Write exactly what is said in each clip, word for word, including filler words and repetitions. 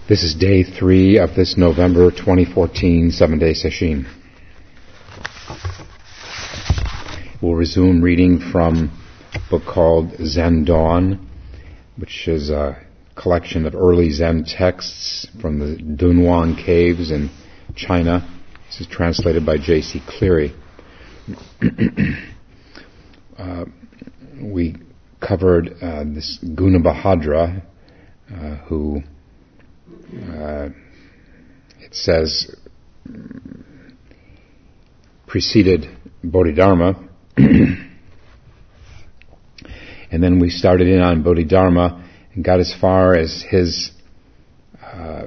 This is day three of this November twenty fourteen seven-day session. We'll resume reading from a book called Zen Dawn, which is a collection of early Zen texts from the Dunhuang caves in China. This is translated by J C Cleary. uh, we covered uh, this Gunabhadra, uh, who Uh, it says preceded Bodhidharma, and then we started in on Bodhidharma and got as far as his uh,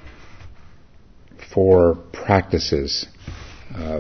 four practices. Uh,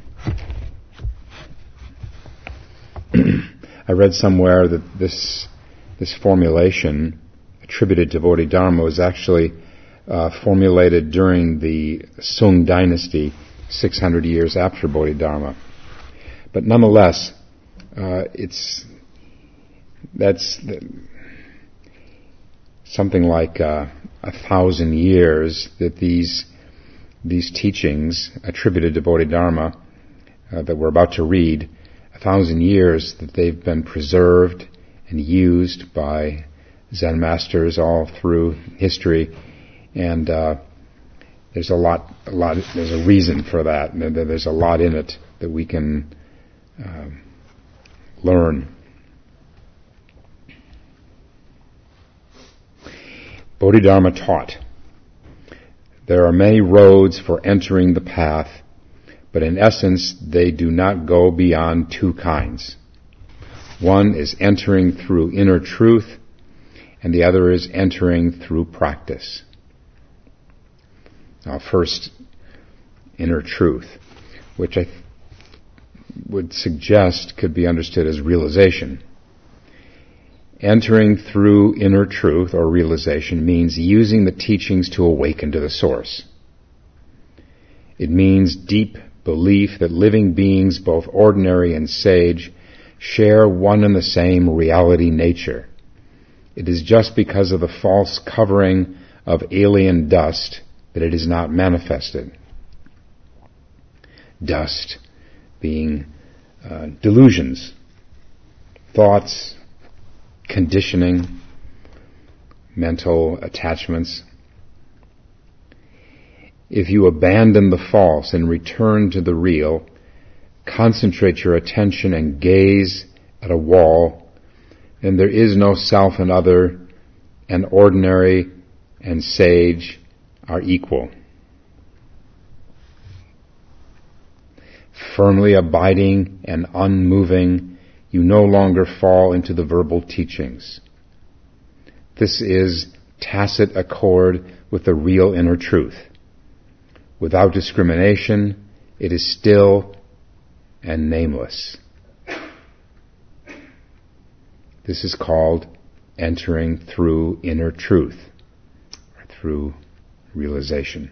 I read somewhere that this this formulation attributed to Bodhidharma was actually Uh, formulated during the Sung dynasty, six hundred years after Bodhidharma. But nonetheless, uh, it's that's the, something like uh, a thousand years that these these teachings attributed to Bodhidharma uh, that we're about to read, a thousand years that they've been preserved and used by Zen masters all through history. And uh, there's a lot, a lot. There's a reason for that. There's a lot in it that we can uh, learn. Bodhidharma taught, there are many roads for entering the path, but in essence they do not go beyond two kinds. One is entering through inner truth, and the other is entering through practice. Now, first, inner truth, which I th- would suggest could be understood as realization. Entering through inner truth or realization means using the teachings to awaken to the source. It means deep belief that living beings, both ordinary and sage, share one and the same reality nature. It is just because of the false covering of alien dust that it is not manifested. Dust being uh, delusions, thoughts, conditioning, mental attachments. If you abandon the false and return to the real, concentrate your attention and gaze at a wall, then there is no self and other, and ordinary and sage are equal. Firmly abiding and unmoving, you no longer fall into the verbal teachings. This is tacit accord with the real inner truth. Without discrimination, it is still and nameless. This is called entering through inner truth, or through realization.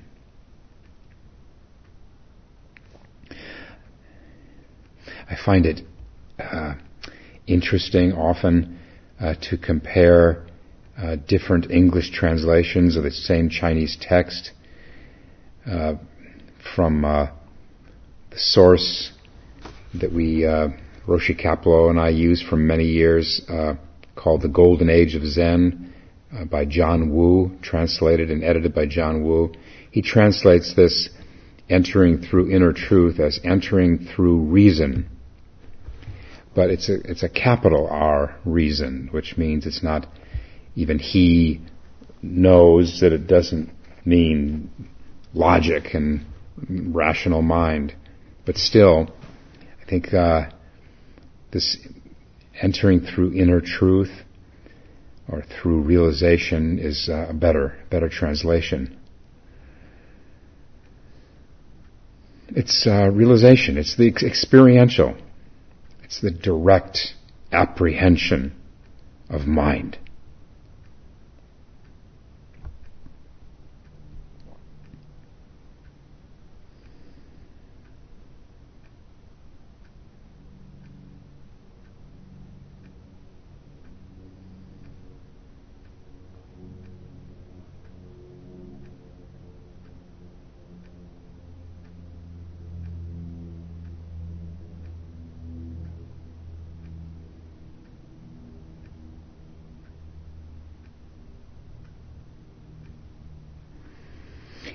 I find it uh, interesting often uh, to compare uh, different English translations of the same Chinese text uh, from uh, the source that we, uh, Roshi Kapleau and I used for many years, uh, called The Golden Age of Zen, Uh, by John Wu, translated and edited by John Wu. He translates this entering through inner truth as entering through reason. But it's a, it's a capital R reason, which means it's not even he knows that it doesn't mean logic and rational mind. But still, I think uh, this entering through inner truth or through realization is uh, a better, better translation. It's uh, realization. It's the ex- experiential. It's the direct apprehension of mind.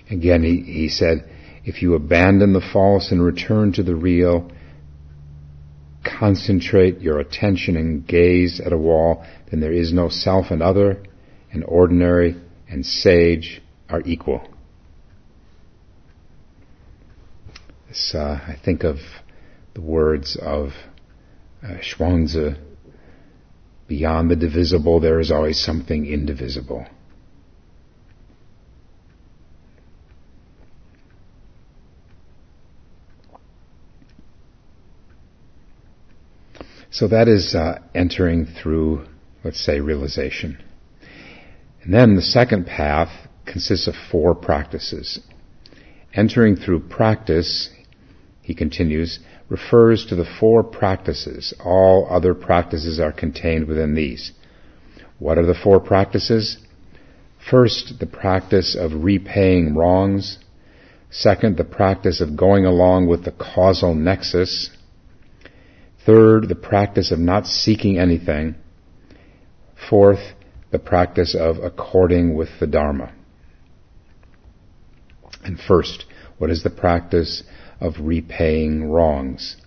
Again, he, he said, if you abandon the false and return to the real, concentrate your attention and gaze at a wall, then there is no self and other, and ordinary and sage are equal. This, uh, I think of the words of uh, Zhuangzi, beyond the divisible there is always something indivisible. So that is uh, entering through, let's say, realization. And then the second path consists of four practices. Entering through practice, he continues, refers to the four practices. All other practices are contained within these. What are the four practices? First, the practice of repaying wrongs. Second, the practice of going along with the causal nexus. Third, the practice of not seeking anything. Fourth, the practice of according with the Dharma. And first, what is the practice of repaying wrongs?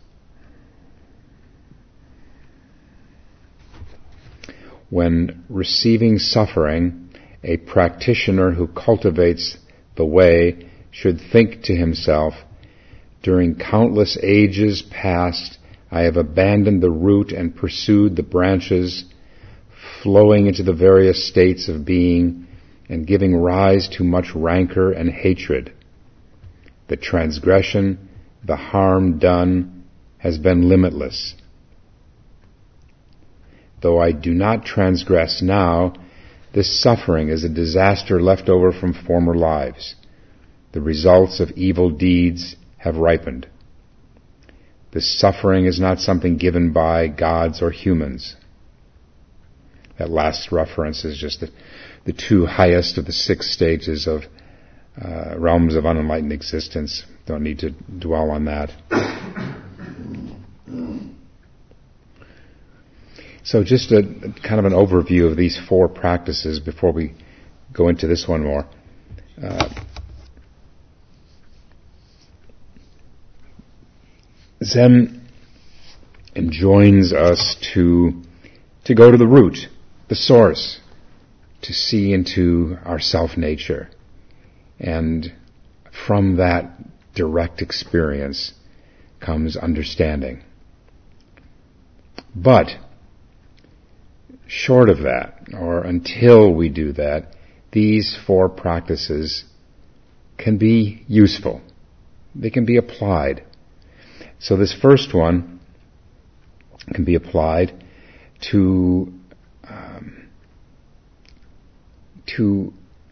When receiving suffering, a practitioner who cultivates the way should think to himself, during countless ages past, I have abandoned the root and pursued the branches, flowing into the various states of being and giving rise to much rancor and hatred. The transgression, the harm done, has been limitless. Though I do not transgress now, this suffering is a disaster left over from former lives. The results of evil deeds have ripened. This suffering is not something given by gods or humans. That last reference is just the, the two highest of the six stages of uh, realms of unenlightened existence. Don't need to dwell on that. So just a kind of an overview of these four practices before we go into this one more. Uh, Zen enjoins us to to go to the root, the source, to see into our self-nature. And from that direct experience comes understanding. But short of that, or until we do that, these four practices can be useful. They can be applied. So this first one can be applied to um, to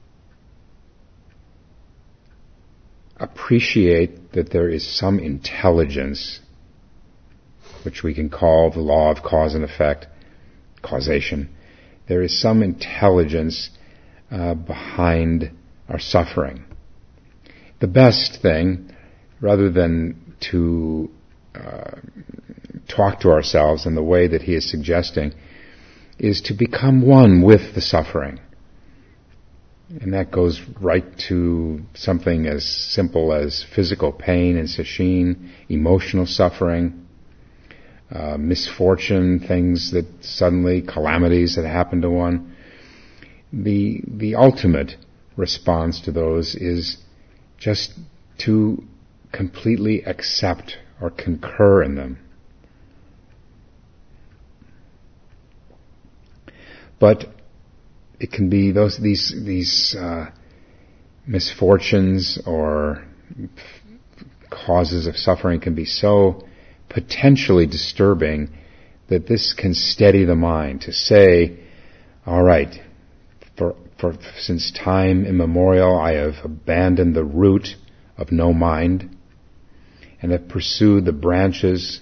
appreciate that there is some intelligence, which we can call the law of cause and effect, causation. There is some intelligence uh, behind our suffering. The best thing, rather than to uh, talk to ourselves in the way that he is suggesting, is to become one with the suffering. And that goes right to something as simple as physical pain and sesshin, emotional suffering, uh, misfortune, things that suddenly, calamities that happen to one. The, the ultimate response to those is just to completely accept or concur in them. But it can be those these these uh, misfortunes or causes of suffering can be so potentially disturbing that this can steady the mind to say, all right, for, for since time immemorial I have abandoned the root of no mind and have pursued the branches,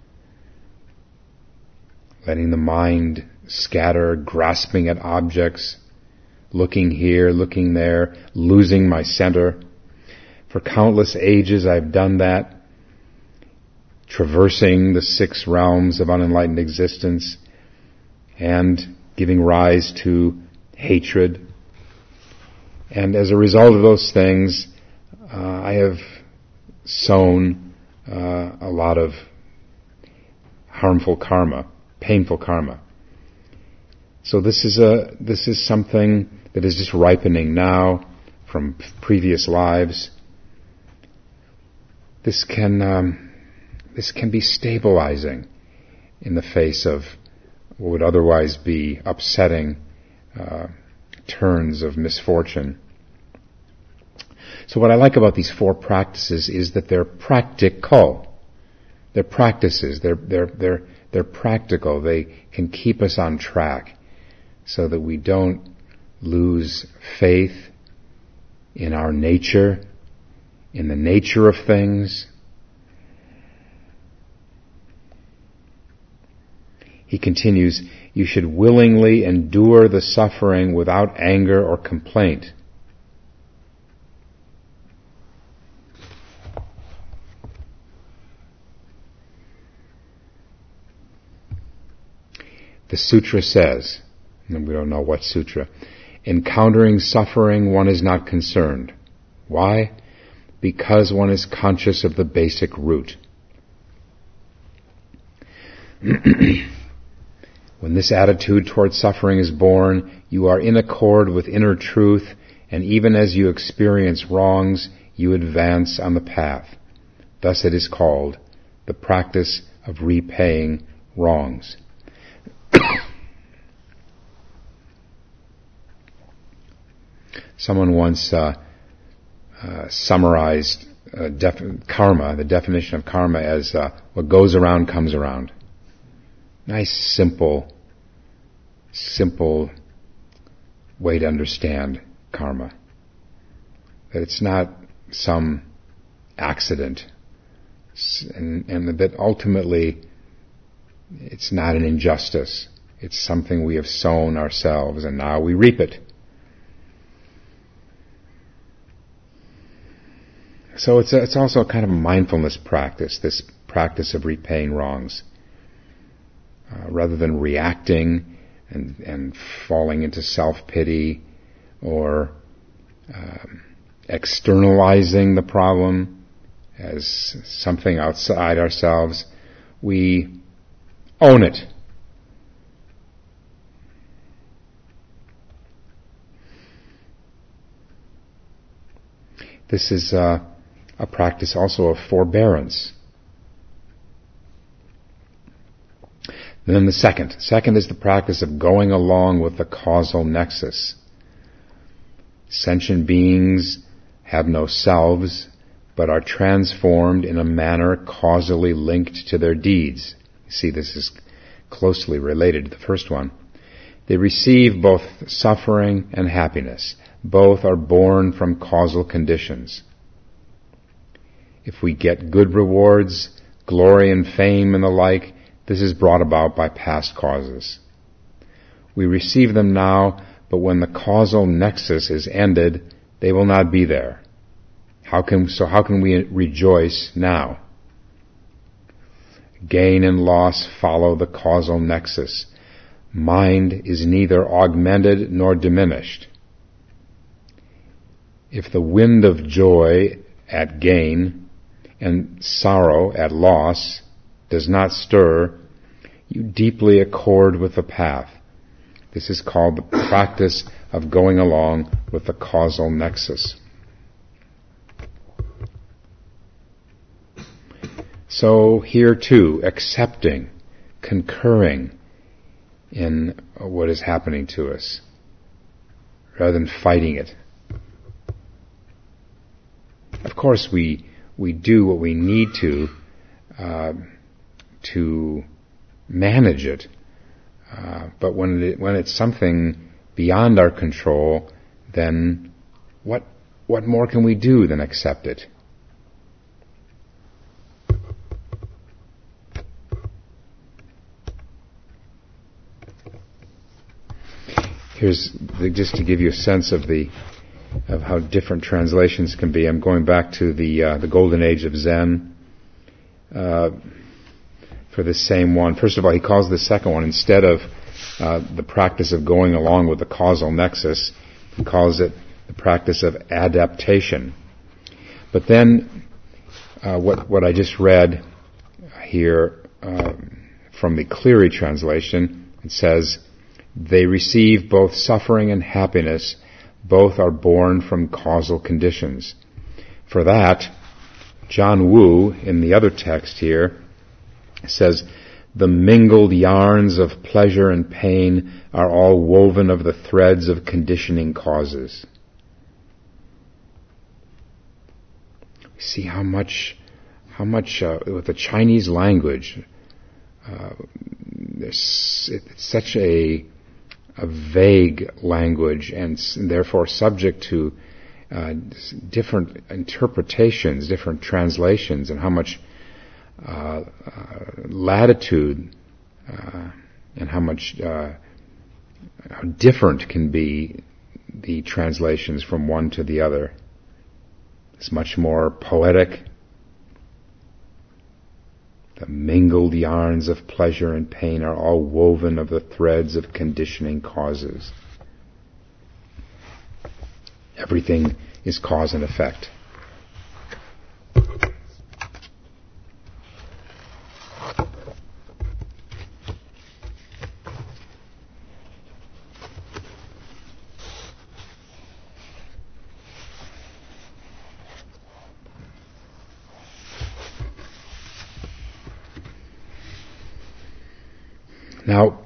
letting the mind scatter, grasping at objects, looking here, looking there, losing my center. For countless ages I've done that, traversing the six realms of unenlightened existence and giving rise to hatred. And as a result of those things, uh, I have sown uh, a lot of harmful karma, painful karma. So this is a this is something that is just ripening now from previous lives. This can um, this can be stabilizing in the face of what would otherwise be upsetting uh, turns of misfortune. So what I like about these four practices is that they're practical. They're practices. They're they're they're they're practical. They can keep us on track, so that we don't lose faith in our nature, in the nature of things. He continues, you should willingly endure the suffering without anger or complaint. The sutra says, and we don't know what sutra, encountering suffering one is not concerned. Why? Because one is conscious of the basic root. When this attitude towards suffering is born, you are in accord with inner truth, and even as you experience wrongs, you advance on the path. Thus it is called the practice of repaying wrongs. Someone once uh, uh, summarized uh, def- karma, the definition of karma, as uh, what goes around comes around. Nice, simple, simple way to understand karma. That it's not some accident, and, and that ultimately it's not an injustice. It's something we have sown ourselves, and now we reap it. So it's a, it's also a kind of a mindfulness practice, this practice of repaying wrongs. Uh, rather than reacting and, and falling into self-pity or um, externalizing the problem as something outside ourselves, we own it. This is uh, a practice also of forbearance. And then the second. Second is the practice of going along with the causal nexus. Sentient beings have no selves, but are transformed in a manner causally linked to their deeds. You see, this is closely related to the first one. They receive both suffering and happiness. Both are born from causal conditions. If we get good rewards, glory and fame and the like, this is brought about by past causes. We receive them now, but when the causal nexus is ended, they will not be there. How can, so how can we rejoice now? Gain and loss follow the causal nexus. Mind is neither augmented nor diminished. If the wind of joy at gain and sorrow at loss does not stir, you deeply accord with the path. This is called the practice of going along with the causal nexus. So here too, accepting, concurring in what is happening to us, rather than fighting it. Of course, we we do what we need to uh, to manage it, uh, but when it, when it's something beyond our control, then what what more can we do than accept it? Here's the, just to give you a sense of the of how different translations can be. I'm going back to the uh, the golden age of Zen uh, for the same one. First of all, he calls the second one, instead of uh, the practice of going along with the causal nexus, he calls it the practice of adaptation. But then, uh, what what I just read here uh, from the Cleary translation, it says, "They receive both suffering and happiness. Both are born from causal conditions." For that, John Wu, in the other text here, says, "The mingled yarns of pleasure and pain are all woven of the threads of conditioning causes." We see how much, how much uh, with the Chinese language, uh, there's, it's such a, a vague language and, and therefore subject to uh, different interpretations, different translations, and how much Uh, uh, latitude uh, and how much uh, how different can be the translations from one to the other. It's much more poetic. The mingled yarns of pleasure and pain are all woven of the threads of conditioning causes. Everything is cause and effect. Now,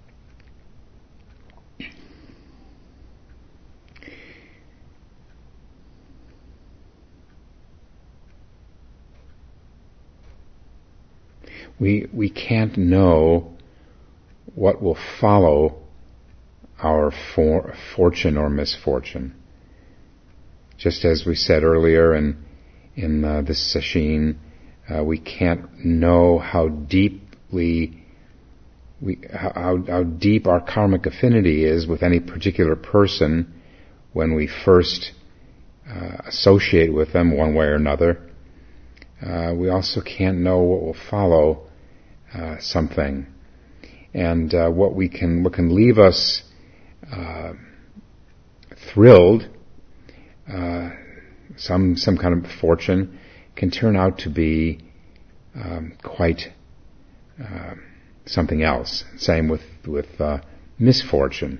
we we can't know what will follow our for, fortune or misfortune. Just as we said earlier in in uh, this session, uh, we can't know how deeply We, how, how deep our karmic affinity is with any particular person when we first uh, associate with them one way or another. Uh, we also can't know what will follow uh, something, and uh, what we can what can leave us uh, thrilled. Uh, some some kind of fortune can turn out to be um, quite. Uh, something else. Same with with uh, misfortune.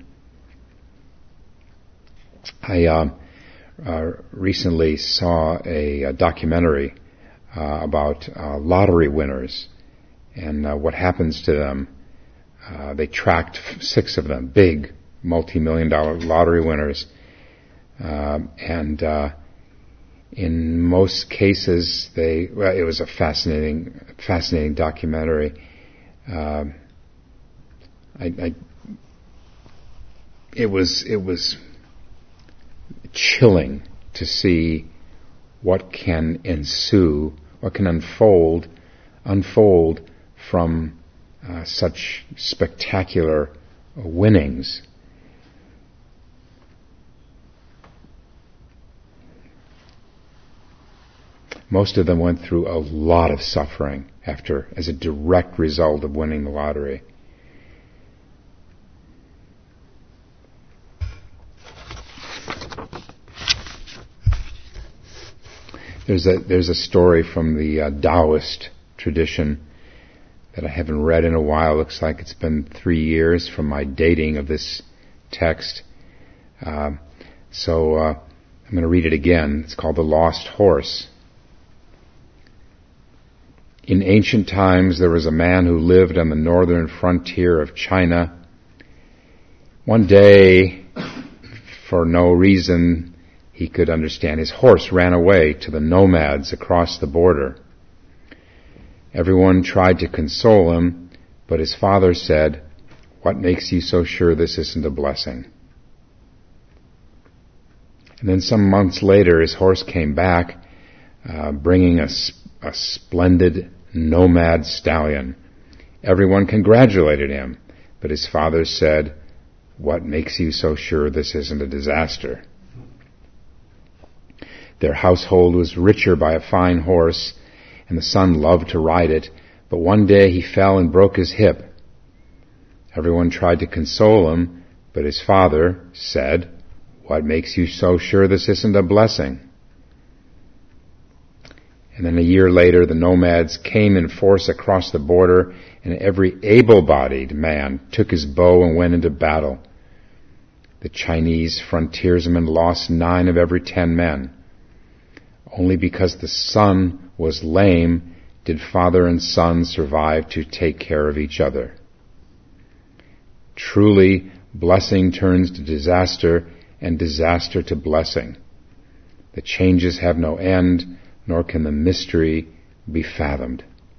I uh, uh, recently saw a, a documentary uh, about uh, lottery winners and uh, what happens to them. Uh, they tracked six of them, big multi-million dollar lottery winners, uh, and uh, in most cases, they well, it was a fascinating, fascinating documentary. Uh, I, I, it was it was chilling to see what can ensue, what can unfold, unfold from uh, such spectacular winnings. Most of them went through a lot of suffering after, as a direct result of winning the lottery. There's a there's a story from the uh, Taoist tradition that I haven't read in a while. Looks like it's been three years from my dating of this text. Uh, so uh, I'm going to read it again. It's called The Lost Horse. In ancient times, there was a man who lived on the northern frontier of China. One day, for no reason he could understand, his horse ran away to the nomads across the border. Everyone tried to console him, but his father said, "What makes you so sure this isn't a blessing?" And then some months later, his horse came back, uh, bringing a, a splendid nomad stallion. Everyone congratulated him, but his father said, "What makes you so sure this isn't a disaster?" Their household was richer by a fine horse, and the son loved to ride it, but one day he fell and broke his hip. Everyone tried to console him, but his father said, "What makes you so sure this isn't a blessing?" And then a year later, the nomads came in force across the border, and every able-bodied man took his bow and went into battle. The Chinese frontiersmen lost nine of every ten men. Only because the son was lame did father and son survive to take care of each other. Truly, blessing turns to disaster, and disaster to blessing. The changes have no end, nor can the mystery be fathomed.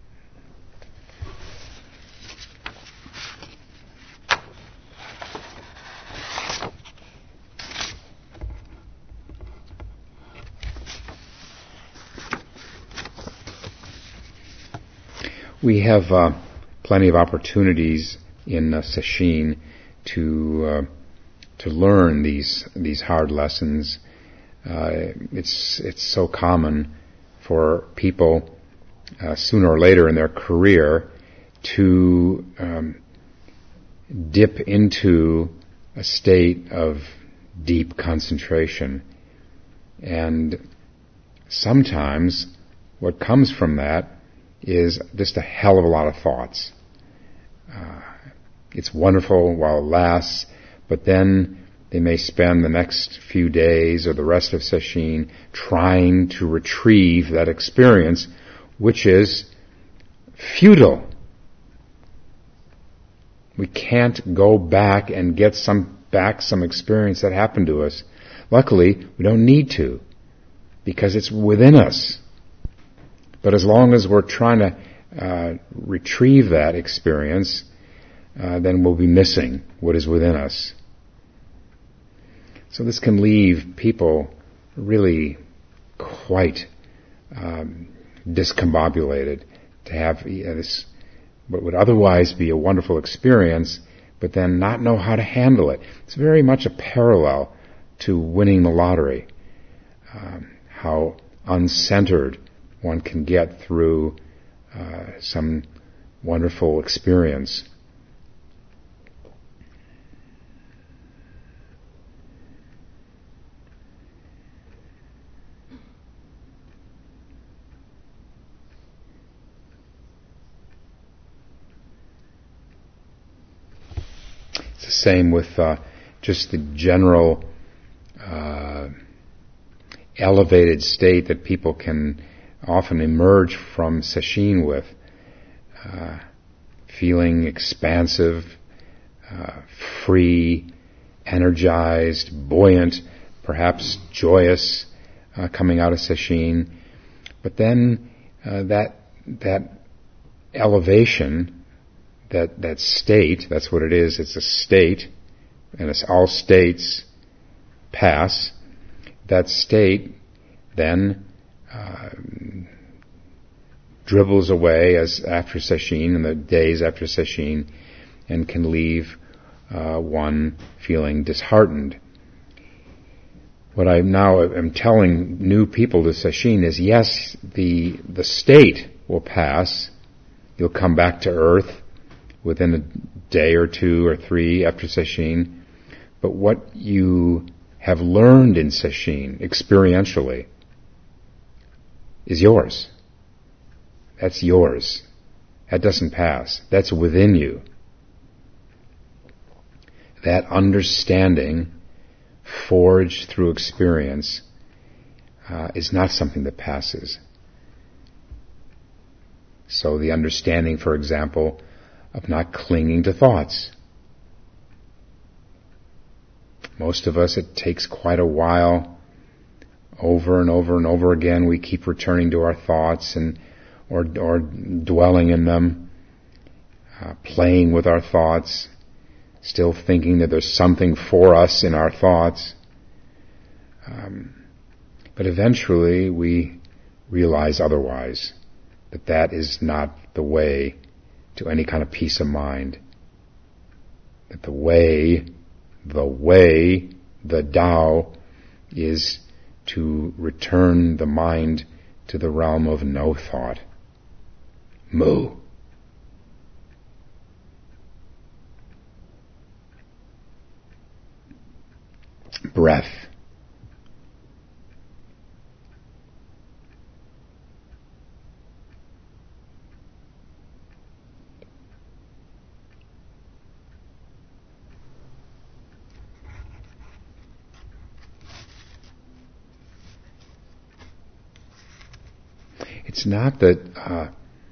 We have uh, plenty of opportunities in uh, Sesshin to uh, to learn these these hard lessons. Uh, it's it's so common for people uh, sooner or later in their career to um, dip into a state of deep concentration, and sometimes what comes from that is just a hell of a lot of thoughts. Uh, it's wonderful while it lasts, but then they may spend the next few days or the rest of Sesshin trying to retrieve that experience, which is futile. We can't go back and get some back some experience that happened to us. Luckily, we don't need to, because it's within us. But as long as we're trying to uh, retrieve that experience, uh, then we'll be missing what is within us. So this can leave people really quite um, discombobulated to have uh, this, what would otherwise be a wonderful experience, but then not know how to handle it. It's very much a parallel to winning the lottery. Um, how uncentered one can get through uh, some wonderful experience. It's the same with uh, just the general uh, elevated state that people can often emerge from Sesshin with, uh, feeling expansive, uh, free, energized, buoyant, perhaps joyous, uh, coming out of Sesshin. But then uh, that that elevation, that that state, that's what it is. It's a state, and it's all states pass. That state then Uh, dribbles away as after Sesshin, in the days after Sesshin, and can leave uh, one feeling disheartened. What I now am telling new people to Sesshin is, yes, the the state will pass. You'll come back to earth within a day or two or three after Sesshin. But what you have learned in Sesshin experientially is yours. That's yours. That doesn't pass. That's within you. That understanding forged through experience uh, is not something that passes. So the understanding, for example, of not clinging to thoughts. Most of us, it takes quite a while. Over and over and over again, we keep returning to our thoughts and or, or dwelling in them, uh, playing with our thoughts, still thinking that there's something for us in our thoughts. Um, but eventually, we realize otherwise, that that is not the way to any kind of peace of mind. That the way, the way, the Tao is to return the mind to the realm of no thought. Mu. Breath. it's not that uh,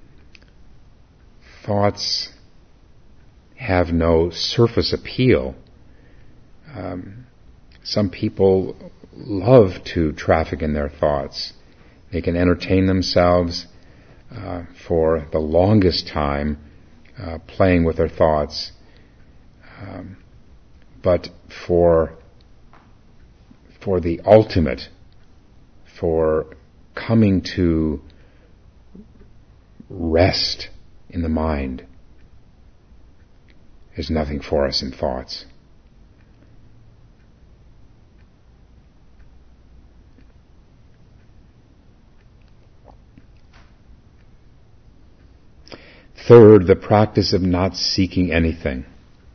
thoughts have no surface appeal. Um, some people love to traffic in their thoughts. They can entertain themselves uh, for the longest time uh, playing with their thoughts. Um, but for for the ultimate, for coming to rest in the mind, there's nothing for us in thoughts. Third, the practice of not seeking anything.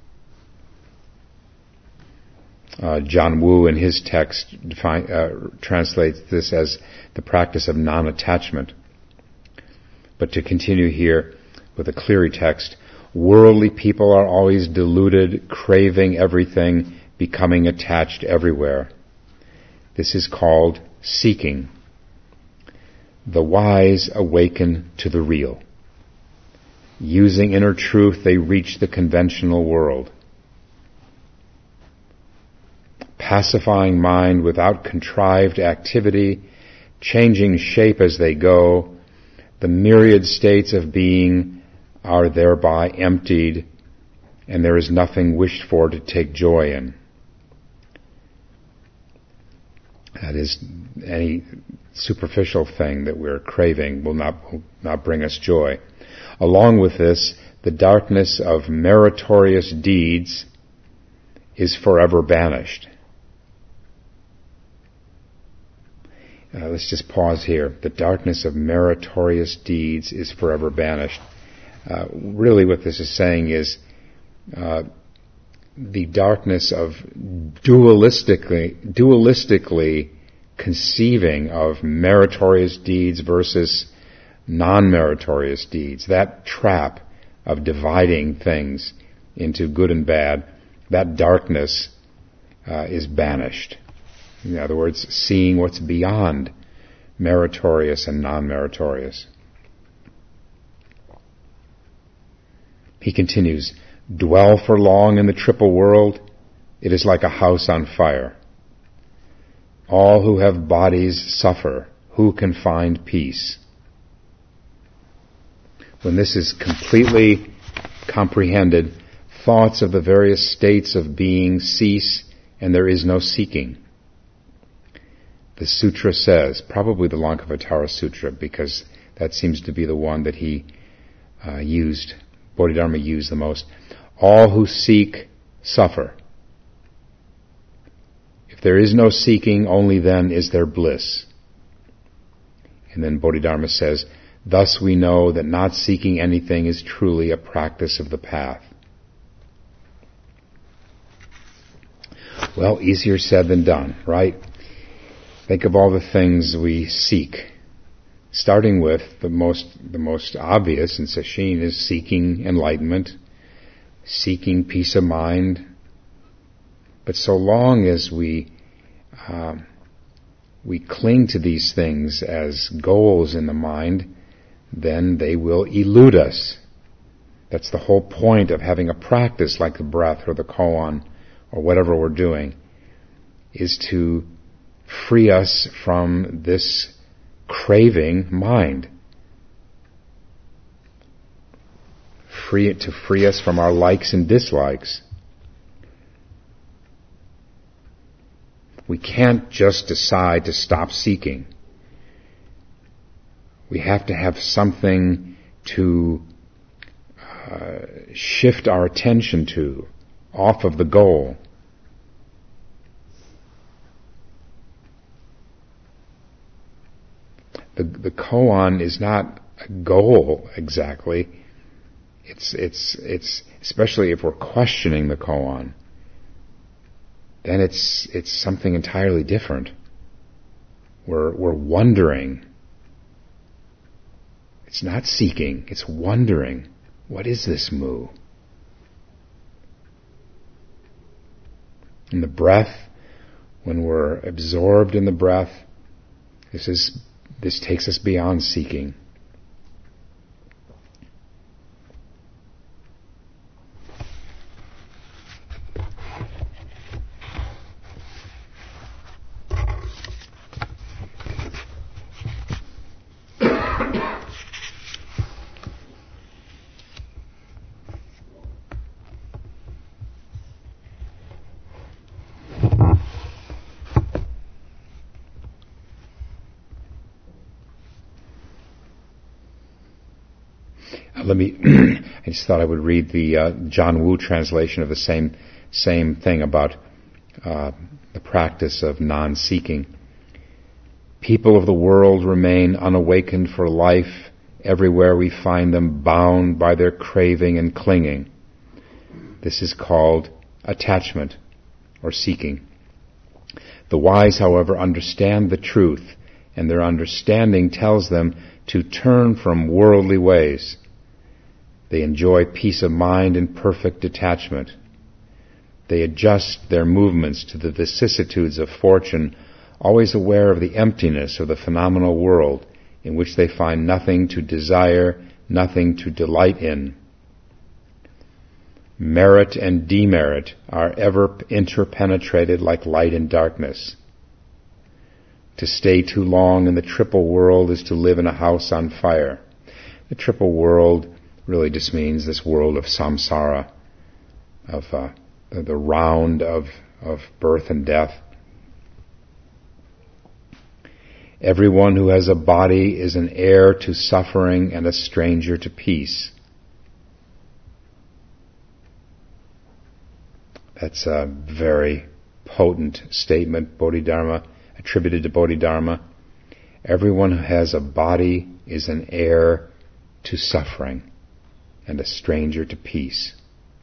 Uh, John Woo in his text define, uh, translates this as the practice of non-attachment. But to continue here with a Cleary text, worldly people are always deluded, craving everything, becoming attached everywhere. This is called seeking. The wise awaken to the real. Using inner truth, they reach the conventional world. Pacifying mind without contrived activity, changing shape as they go, the myriad states of being are thereby emptied, and there is nothing wished for to take joy in. That is, any superficial thing that we're craving will not, will not bring us joy. Along with this, the darkness of meritorious deeds is forever banished. Uh, let's just pause here. The darkness of meritorious deeds is forever banished. Uh, really what this is saying is uh, the darkness of dualistically, dualistically conceiving of meritorious deeds versus non-meritorious deeds. That trap of dividing things into good and bad, that darkness uh, is banished. In other words, seeing what's beyond meritorious and non-meritorious. He continues, dwell for long in the triple world, it is like a house on fire. All who have bodies suffer, who can find peace? When this is completely comprehended, thoughts of the various states of being cease, and there is no seeking. The sutra says, probably the Lankavatara Sutra, because that seems to be the one that he uh, used, Bodhidharma used the most. All who seek suffer. If there is no seeking, only then is there bliss. And then Bodhidharma says, thus we know that not seeking anything is truly a practice of the path. Well, easier said than done, right? Think of all the things we seek. Starting with the most the most obvious in Sesshin is seeking enlightenment, seeking peace of mind. But so long as we uh, we cling to these things as goals in the mind, then they will elude us. That's the whole point of having a practice like the breath or the koan or whatever we're doing, is to free us from this craving mind. Free it to free us from our likes and dislikes. We can't just decide to stop seeking. We have to have something to uh, shift our attention to, off of the goal. The, the koan is not a goal exactly. It's it's it's especially if we're questioning the koan, then it's it's something entirely different. We're we're wondering. It's not seeking, it's wondering. What is this mu? In the breath, when we're absorbed in the breath, this is this takes us beyond seeking. Let me, I just thought I would read the uh, John Wu translation of the same same thing about uh, the practice of non-seeking. People of the world remain unawakened for life. Everywhere we find them bound by their craving and clinging. This is called attachment or seeking. The wise, however, understand the truth, and their understanding tells them to turn from worldly ways. They enjoy peace of mind and perfect detachment. They adjust their movements to the vicissitudes of fortune, always aware of the emptiness of the phenomenal world in which they find nothing to desire, nothing to delight in. Merit and demerit are ever interpenetrated like light and darkness. To stay too long in the triple world is to live in a house on fire. The triple world really just means this world of samsara, of uh, the round of, of birth and death. Everyone who has a body is an heir to suffering and a stranger to peace. That's a very potent statement, Bodhidharma, attributed to Bodhidharma. Everyone who has a body is an heir to suffering and a stranger to peace.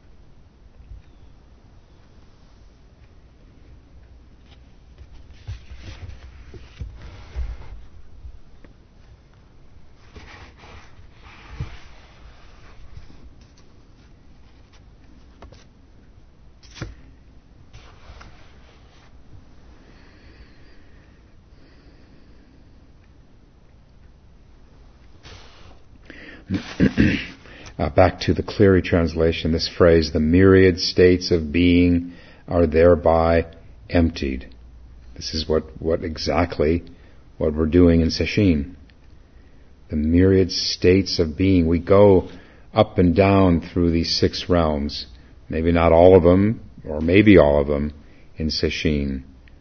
Uh, back to the Cleary translation, this phrase, the myriad states of being are thereby emptied. This is what, what exactly what we're doing in Sesshin. The myriad states of being. We go up and down through these six realms. Maybe not all of them, or maybe all of them, in Sesshin.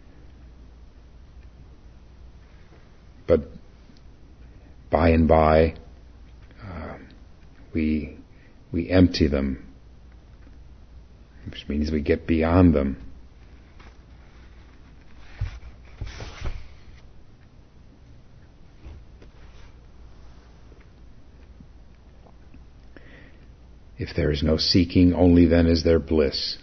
But by and by, We, we empty them, which means we get beyond them. If there is no seeking, only then is there bliss.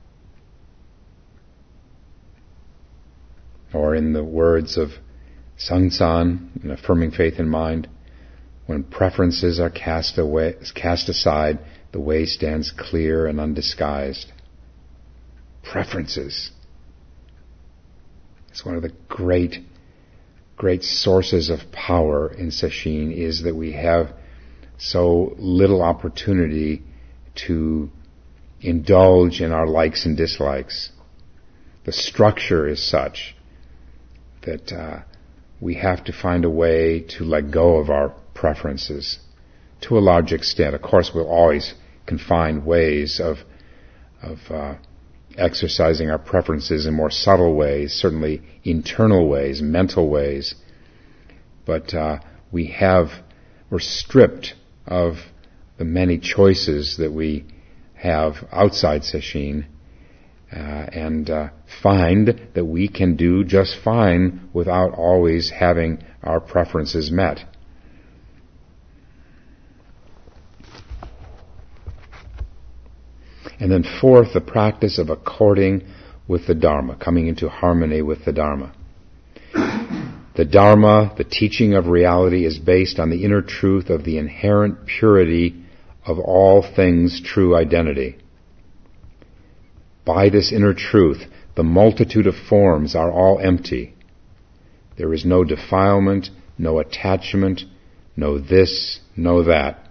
Or in the words of Sun San, in Affirming Faith in Mind, when preferences are cast away, cast aside, the way stands clear and undisguised. Preferences. It's one of the great, great sources of power in Sesshin is that we have so little opportunity to indulge in our likes and dislikes. The structure is such that uh, we have to find a way to let go of our preferences to a large extent. Of course, we'll always can find ways of of uh, exercising our preferences in more subtle ways, certainly internal ways, mental ways. But uh, we have we're stripped of the many choices that we have outside Sesshin, uh, and uh, find that we can do just fine without always having our preferences met. And then fourth, the practice of according with the Dharma, coming into harmony with the Dharma. The Dharma, the teaching of reality, is based on the inner truth of the inherent purity of all things true identity. By this inner truth, the multitude of forms are all empty. There is no defilement, no attachment, no this, no that.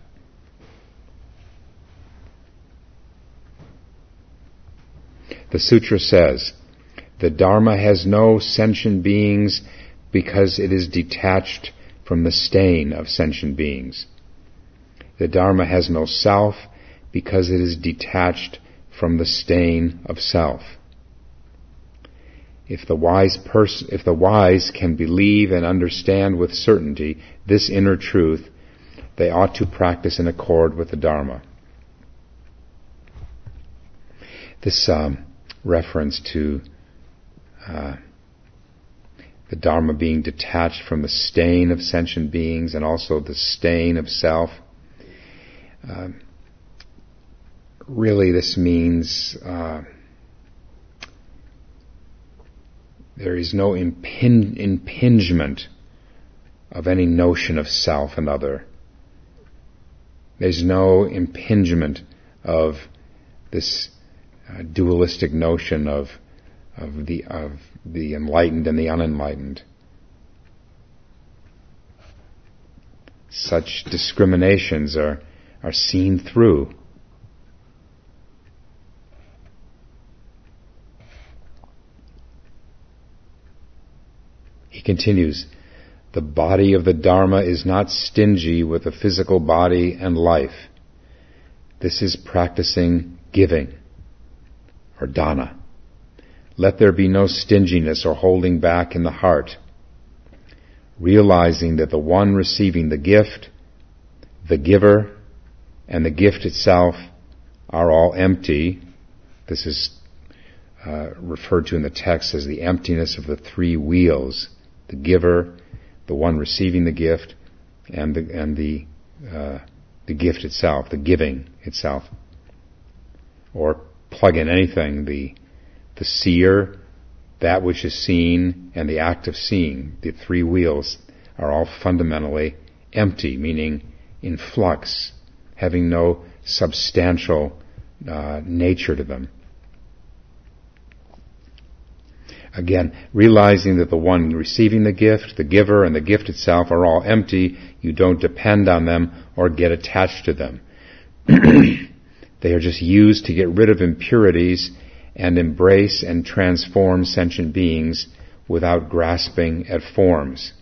The sutra says, the Dharma has no sentient beings because it is detached from the stain of sentient beings. The Dharma has no self because it is detached from the stain of self. If the wise person, if the wise can believe and understand with certainty this inner truth, they ought to practice in accord with the Dharma. This um, reference to uh, the Dharma being detached from the stain of sentient beings and also the stain of self. Uh, really, this means uh, there is no imping- impingement of any notion of self and other. There's no impingement of this uh, dualistic notion of of the of the enlightened and the unenlightened. Such discriminations are are seen through. He continues, the body of the Dharma is not stingy with the physical body and life. This is practicing giving, or dana. Let there be no stinginess or holding back in the heart, realizing that the one receiving the gift, the giver, and the gift itself are all empty. This is uh, referred to in the text as the emptiness of the three wheels. The giver, the one receiving the gift, and the and the uh, the gift itself, the giving itself. Or plug in anything, the the seer, that which is seen, and the act of seeing. The three wheels are all fundamentally empty, meaning in flux, having no substantial uh, nature to them. Again, realizing that the one receiving the gift, the giver, and the gift itself are all empty, you don't depend on them or get attached to them. They are just used to get rid of impurities and embrace and transform sentient beings without grasping at forms.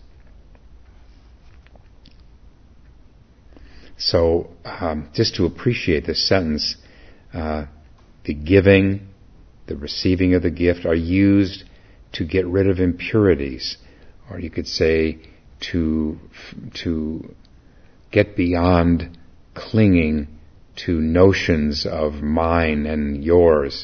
So, um, just to appreciate this sentence, uh, the giving, the receiving of the gift are used to get rid of impurities, or you could say to to get beyond clinging to notions of mine and yours.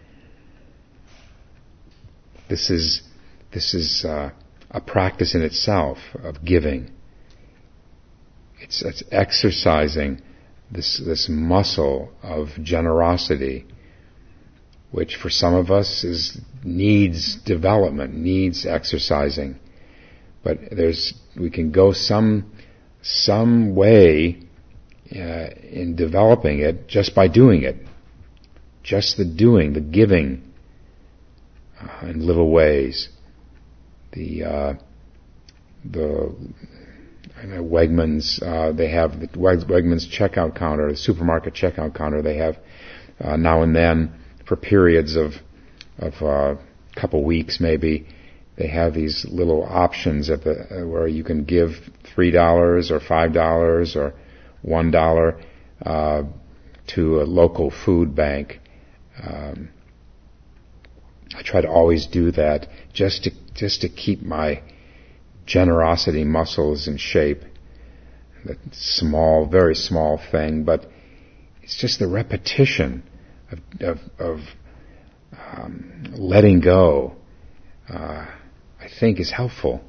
This is this is uh, a practice in itself of giving. It's, it's exercising this this muscle of generosity, which for some of us is needs development, needs exercising. But there's we can go some some way uh, in developing it just by doing it, just the doing, the giving uh, in little ways. The uh, the I know Wegmans uh, they have the Wegmans checkout counter, the supermarket checkout counter. They have uh, now and then, for periods of of a uh, couple weeks maybe, they have these little options at the uh, where you can give three dollars or five dollars or one dollar uh, to a local food bank. Um, I try to always do that just to just to keep my generosity muscles in shape. That small, very small thing, but it's just the repetition of of, of um, letting go. Uh, I think is helpful.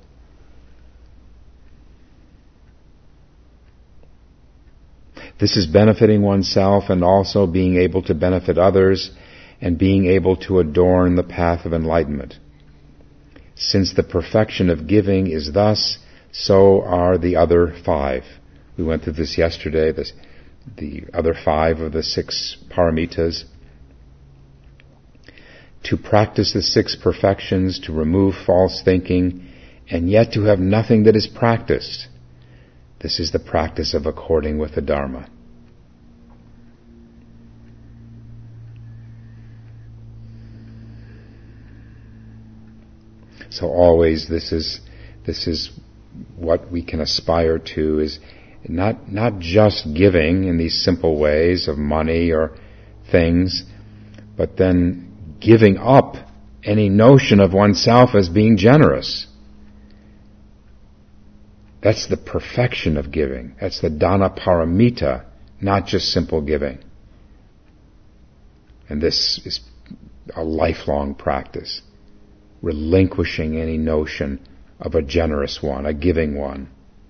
This is benefiting oneself and also being able to benefit others and being able to adorn the path of enlightenment. Since the perfection of giving is thus, so are the other five. We went through this yesterday, this, the other five of the six paramitas. To practice the six perfections, to remove false thinking, and yet to have nothing that is practiced. This is the practice of according with the Dharma. So always this is this is what we can aspire to, is not not just giving in these simple ways of money or things, but then giving up any notion of oneself as being generous. That's the perfection of giving. That's the dana paramita, not just simple giving. And this is a lifelong practice, relinquishing any notion of a generous one, a giving one,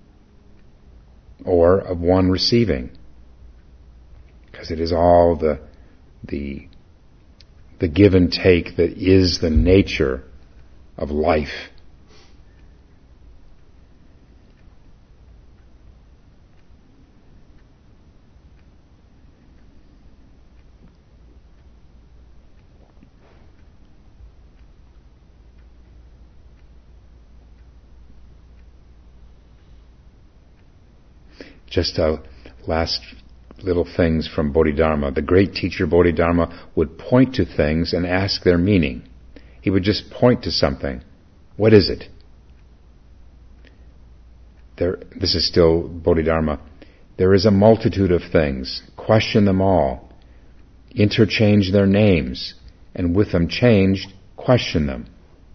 or of one receiving, because it is all the the the give and take that is the nature of life. Just a last little things from Bodhidharma. The great teacher Bodhidharma would point to things and ask their meaning. He would just point to something. What is it? There, this is still Bodhidharma. There is a multitude of things. Question them all. Interchange their names, and with them changed, question them.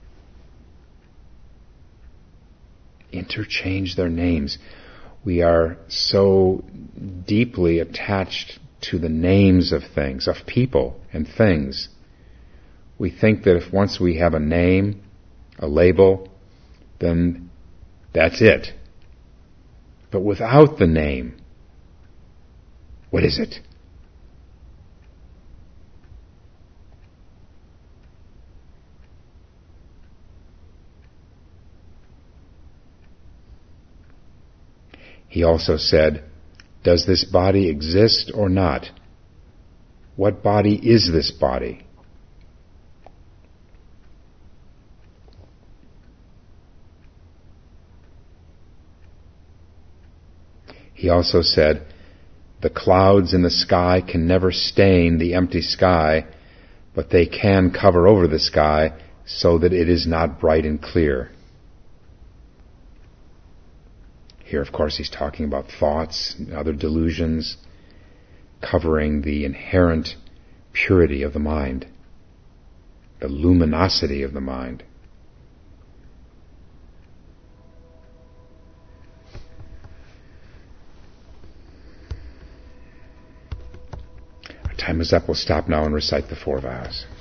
Interchange their names. We are so deeply attached to the names of things, of people and things. We think that if once we have a name, a label, then that's it. But without the name, what is it? He also said, does this body exist or not? What body is this body? He also said, the clouds in the sky can never stain the empty sky, but they can cover over the sky so that it is not bright and clear. Here, of course, he's talking about thoughts and other delusions, covering the inherent purity of the mind, the luminosity of the mind. Our time is up. We'll stop now and recite the four vows.